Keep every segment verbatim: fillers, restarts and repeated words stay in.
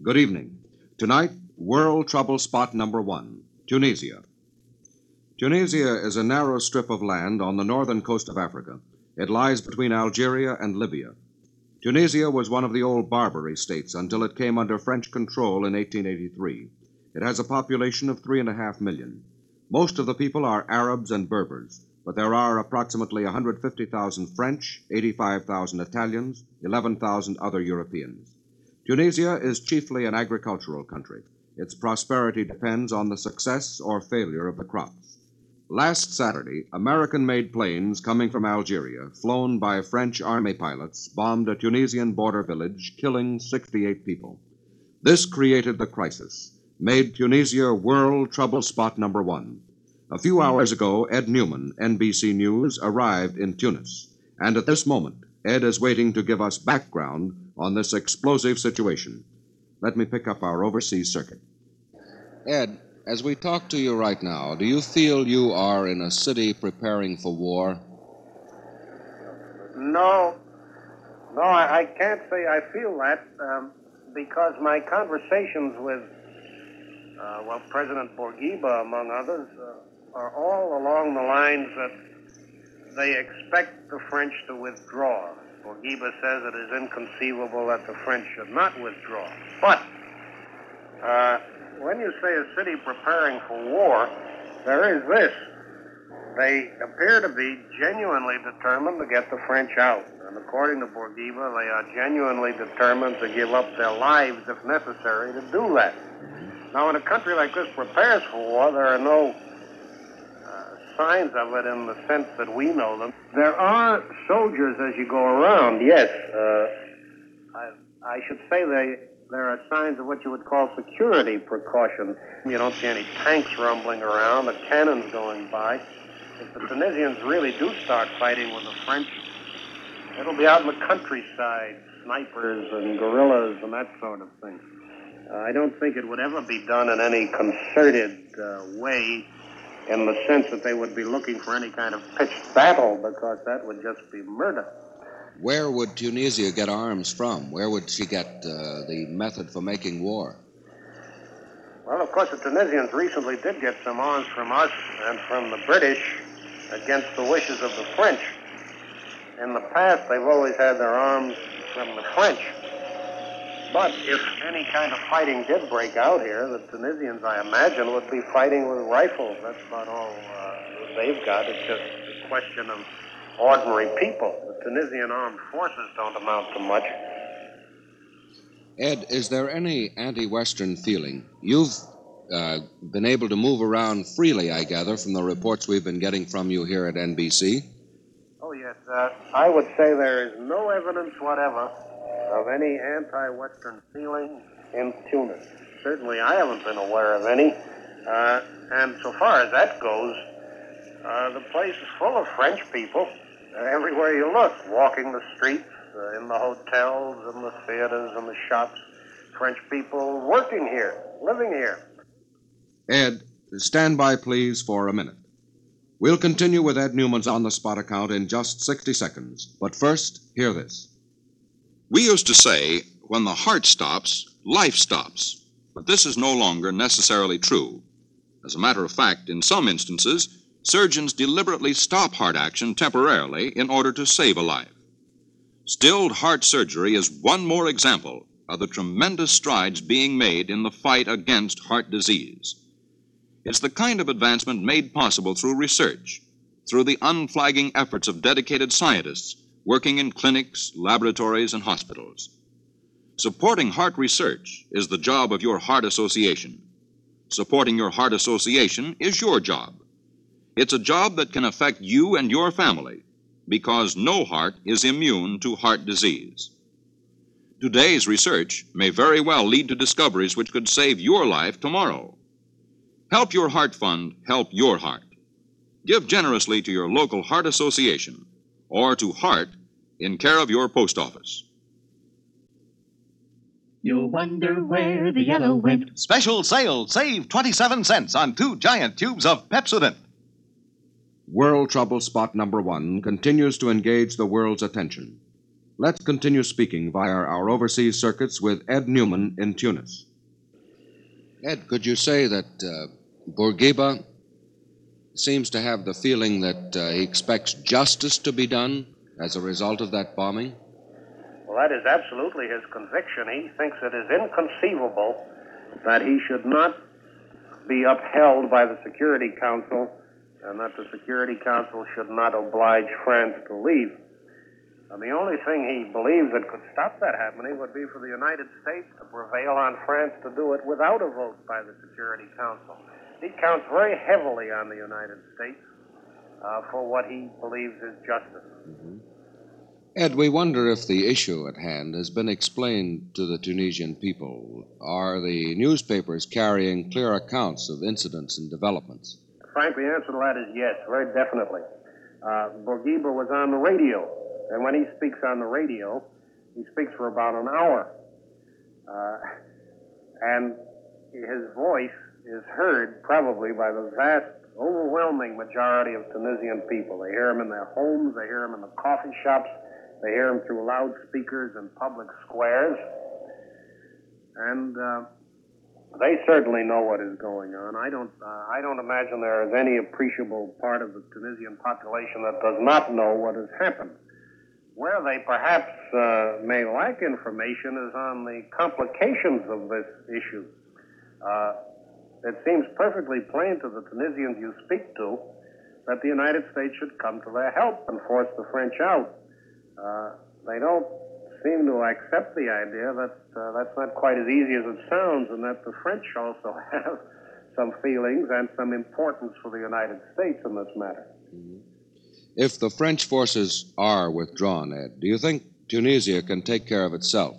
Good evening. Tonight, World Trouble Spot number one, Tunisia. Tunisia is a narrow strip of land on the northern coast of Africa. It lies between Algeria and Libya. Tunisia was one of the old Barbary states until it came under French control in eighteen eighty-three. It has a population of three and a half million. Most of the people are Arabs and Berbers, but there are approximately one hundred fifty thousand French, eighty-five thousand Italians, eleven thousand other Europeans. Tunisia is chiefly an agricultural country. Its prosperity depends on the success or failure of the crops. Last Saturday, American-made planes coming from Algeria, flown by French army pilots, bombed a Tunisian border village, killing sixty-eight people. This created the crisis, made Tunisia world trouble spot number one. A few hours ago, Ed Newman, N B C News, arrived in Tunis. And at this moment, Ed is waiting to give us background on this explosive situation. Let me pick up our overseas circuit. Ed, as we talk to you right now, do you feel you are in a city preparing for war? No. No, I, I can't say I feel that, um, because my conversations with, uh, well, President Bourguiba, among others, uh, are all along the lines that they expect the French to withdraw. Bourguiba says it is inconceivable that the French should not withdraw. But uh, when you say a city preparing for war, there is this. They appear to be genuinely determined to get the French out. And according to Bourguiba, they are genuinely determined to give up their lives if necessary to do that. Now, when a country like this prepares for war, there are no signs of it in the sense that we know them. There are soldiers as you go around, yes. Uh, I, I should say they, there are signs of what you would call security precautions. You don't see any tanks rumbling around, the cannons going by. If the Tunisians really do start fighting with the French, it'll be out in the countryside, snipers and guerrillas and that sort of thing. Uh, I don't think it would ever be done in any concerted uh, way, in the sense that they would be looking for any kind of pitched battle, because that would just be murder. Where would Tunisia get arms from? Where would she get uh, the method for making war? Well, of course, the Tunisians recently did get some arms from us and from the British against the wishes of the French. In the past, they've always had their arms from the French. But if any kind of fighting did break out here, the Tunisians, I imagine, would be fighting with rifles. That's about all uh, they've got. It's just a question of ordinary people. The Tunisian armed forces don't amount to much. Ed, is there any anti-Western feeling? You've uh, been able to move around freely, I gather, from the reports we've been getting from you here at N B C. Oh, yes. Uh, I would say there is no evidence whatever of any anti-Western feeling in Tunis. Certainly I haven't been aware of any. Uh, and so far as that goes, uh, the place is full of French people. Uh, everywhere you look, walking the streets, uh, in the hotels, in the theaters, in the shops. French people working here, living here. Ed, stand by, please, for a minute. We'll continue with Ed Newman's on-the-spot account in just sixty seconds. But first, hear this. We used to say, when the heart stops, life stops. But this is no longer necessarily true. As a matter of fact, in some instances, surgeons deliberately stop heart action temporarily in order to save a life. Stilled heart surgery is one more example of the tremendous strides being made in the fight against heart disease. It's the kind of advancement made possible through research, through the unflagging efforts of dedicated scientists working in clinics, laboratories, and hospitals. Supporting heart research is the job of your heart association. Supporting your heart association is your job. It's a job that can affect you and your family, because no heart is immune to heart disease. Today's research may very well lead to discoveries which could save your life tomorrow. Help Your Heart Fund help your heart. Give generously to your local heart association, or to Heart, in care of your post office. You'll wonder where the yellow went. Special sale. Save twenty-seven cents on two giant tubes of Pepsodent. World Trouble Spot number one continues to engage the world's attention. Let's continue speaking via our overseas circuits with Ed Newman in Tunis. Ed, could you say that uh, Bourguiba seems to have the feeling that uh, he expects justice to be done as a result of that bombing? Well, that is absolutely his conviction. He thinks it is inconceivable that he should not be upheld by the Security Council and that the Security Council should not oblige France to leave. And the only thing he believes that could stop that happening would be for the United States to prevail on France to do it without a vote by the Security Council. He counts very heavily on the United States uh, for what he believes is justice. Mm-hmm. Ed, we wonder if the issue at hand has been explained to the Tunisian people. Are the newspapers carrying clear accounts of incidents and developments? Frank, the answer to that is yes, very definitely. Uh, Bourguiba was on the radio, and when he speaks on the radio, he speaks for about an hour. Uh, and his voice is heard probably by the vast, overwhelming majority of Tunisian people. They hear him in their homes, they hear him in the coffee shops, they hear him through loudspeakers in public squares. And uh, they certainly know what is going on. I don't, uh, I don't imagine there is any appreciable part of the Tunisian population that does not know what has happened. Where they perhaps uh, may lack information is on the complications of this issue. Uh, it seems perfectly plain to the Tunisians you speak to that the United States should come to their help and force the French out. Uh, they don't seem to accept the idea that uh, that's not quite as easy as it sounds, and that the French also have some feelings and some importance for the United States in this matter. Mm-hmm. If the French forces are withdrawn, Ed, do you think Tunisia can take care of itself?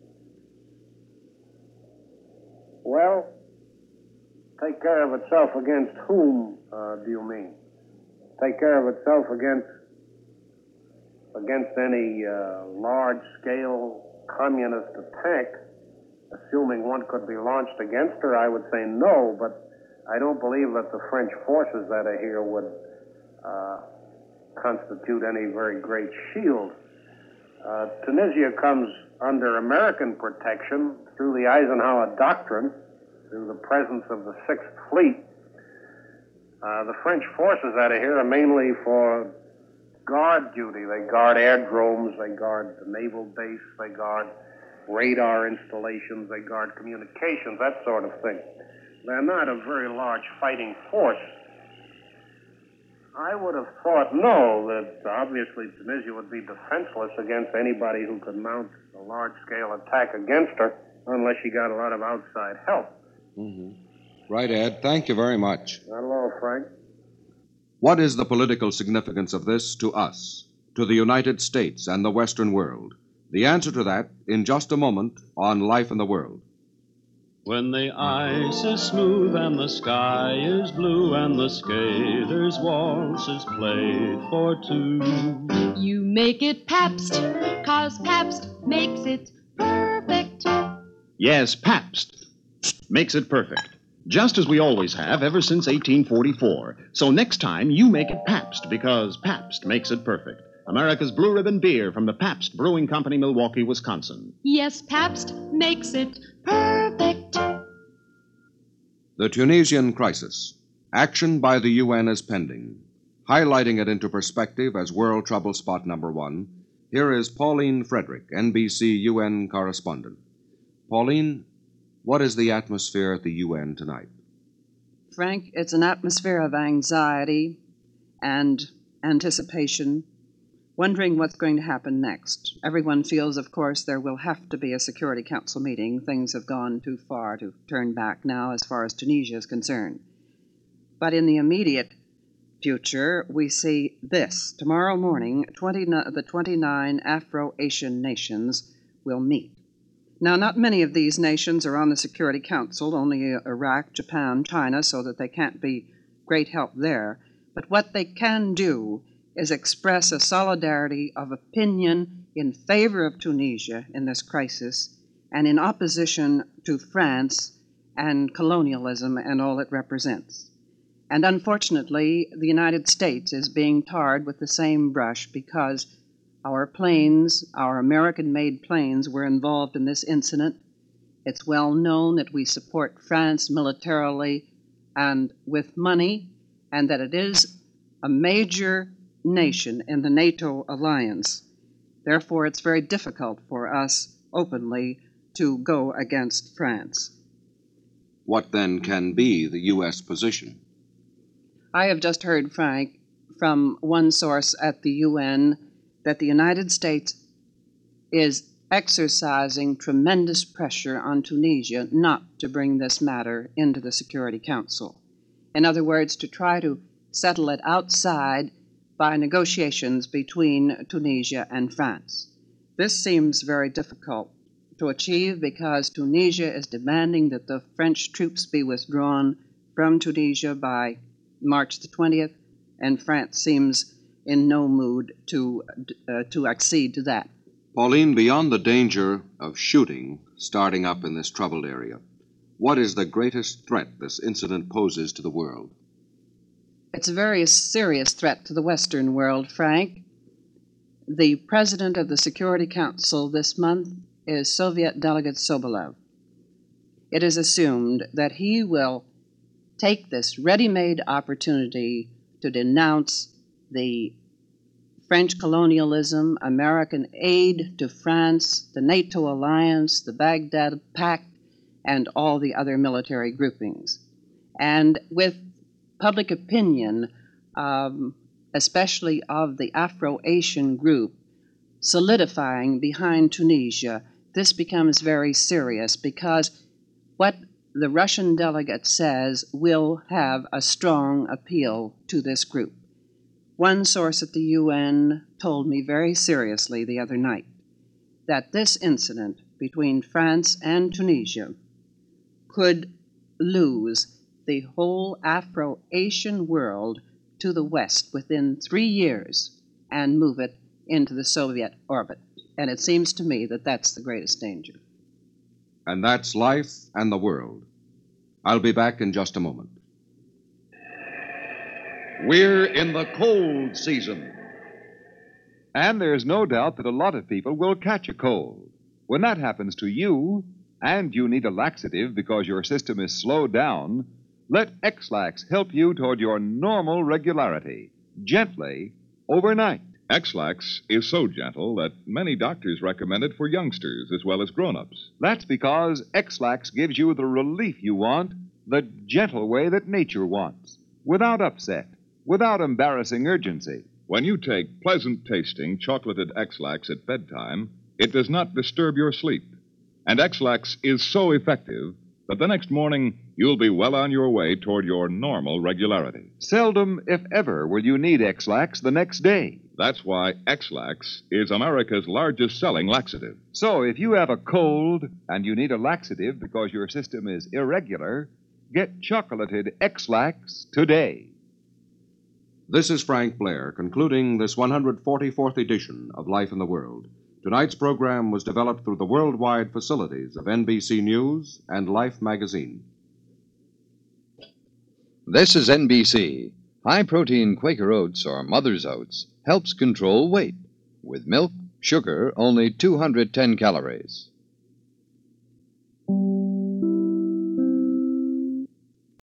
Well, take care of itself against whom, uh, do you mean? Take care of itself against against any uh, large-scale communist attack, assuming one could be launched against her, I would say no, but I don't believe that the French forces that are here would uh, constitute any very great shield. Uh, Tunisia comes under American protection through the Eisenhower Doctrine, through the presence of the Sixth Fleet. Uh, the French forces that are here are mainly for guard duty. They guard aerodromes, they guard the naval base, they guard radar installations, they guard communications, that sort of thing. They're not a very large fighting force. I would have thought, no, that obviously Tunisia would be defenseless against anybody who could mount a large-scale attack against her unless she got a lot of outside help. Mm-hmm. Right, Ed. Thank you very much. Not at all, Frank. What is the political significance of this to us, to the United States and the Western world? The answer to that in just a moment on Life in the World. When the ice is smooth and the sky is blue and the skater's waltz is played for two, You make it Pabst, 'cause Pabst makes it perfect. Yes, Pabst makes it perfect. Just as we always have ever since eighteen forty-four. So next time, you make it Pabst, because Pabst makes it perfect. America's Blue Ribbon beer from the Pabst Brewing Company, Milwaukee, Wisconsin. Yes, Pabst makes it perfect. The Tunisian crisis. Action by the U N is pending. Highlighting it into perspective as world trouble spot number one, here is Pauline Frederick, N B C U N correspondent. Pauline, what is the atmosphere at the U N tonight? Frank, it's an atmosphere of anxiety and anticipation, wondering what's going to happen next. Everyone feels, of course, there will have to be a Security Council meeting. Things have gone too far to turn back now as far as Tunisia is concerned. But in the immediate future, we see this. Tomorrow morning, twenty, the twenty-nine Afro-Asian nations will meet. Now, not many of these nations are on the Security Council, only Iraq, Japan, China, so that they can't be great help there. But what they can do is express a solidarity of opinion in favor of Tunisia in this crisis and in opposition to France and colonialism and all it represents. And unfortunately, the United States is being tarred with the same brush because Our planes, our American-made planes, were involved in this incident. It's well known that we support France militarily and with money, and that it is a major nation in the NATO alliance. Therefore, it's very difficult for us openly to go against France. What then can be the U S position? I have just heard, Frank, from one source at the U N that the United States is exercising tremendous pressure on Tunisia not to bring this matter into the Security Council. In other words, to try to settle it outside by negotiations between Tunisia and France. This seems very difficult to achieve because Tunisia is demanding that the French troops be withdrawn from Tunisia by March the twentieth, and France seems in no mood to, uh, to accede to that. Pauline, beyond the danger of shooting starting up in this troubled area, what is the greatest threat this incident poses to the world? It's a very serious threat to the Western world, Frank. The president of the Security Council this month is Soviet delegate Sobolev. It is assumed that he will take this ready-made opportunity to denounce the French colonialism, American aid to France, the NATO alliance, the Baghdad Pact, and all the other military groupings. And with public opinion, um, especially of the Afro-Asian group, solidifying behind Tunisia, this becomes very serious because what the Russian delegate says will have a strong appeal to this group. One source at the U N told me very seriously the other night that this incident between France and Tunisia could lose the whole Afro-Asian world to the West within three years and move it into the Soviet orbit. And it seems to me that that's the greatest danger. And that's life and the world. I'll be back in just a moment. We're in the cold season. And there's no doubt that a lot of people will catch a cold. When that happens to you, and you need a laxative because your system is slowed down, let X-Lax help you toward your normal regularity, gently, overnight. X-Lax is so gentle that many doctors recommend it for youngsters as well as grown-ups. That's because X-Lax gives you the relief you want, the gentle way that nature wants, without upset, without embarrassing urgency. When you take pleasant-tasting chocolated X-Lax at bedtime, it does not disturb your sleep. And X-Lax is so effective that the next morning you'll be well on your way toward your normal regularity. Seldom, if ever, will you need X-Lax the next day. That's why X-Lax is America's largest-selling laxative. So if you have a cold and you need a laxative because your system is irregular, get chocolated X-Lax today. This is Frank Blair concluding this one hundred forty-fourth edition of Life in the World. Tonight's program was developed through the worldwide facilities of N B C News and Life magazine. This is N B C. High-protein Quaker Oats or Mother's Oats helps control weight. With milk, sugar, only two hundred ten calories.